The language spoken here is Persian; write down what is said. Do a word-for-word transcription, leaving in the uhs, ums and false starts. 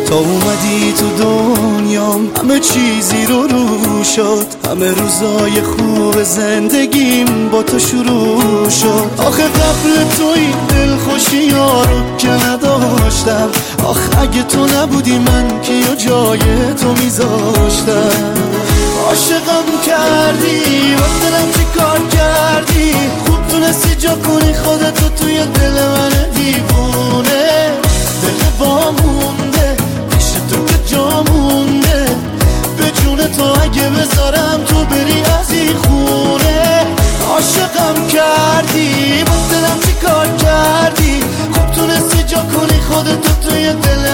تا اومدی تو دنیام همه چیزی رو رو شد، همه روزای خوب زندگیم با تو شروع شد. آخه قبل تو این دلخوشی ها رو که نداشتم، آخه اگه تو نبودی من کیو جای تو میذاشتم. عاشقم کردی و دلم چی کار کردی، خوب تونستی جا کنی خودتو توی دل من دیوونه. دل با مونده پیش تو که جا مونده، به جون تو اگه بذارم تو بری از این خونه. عاشقم کردی با دلم چی کار کردی، خوب تونستی جا کنی خودتو توی دل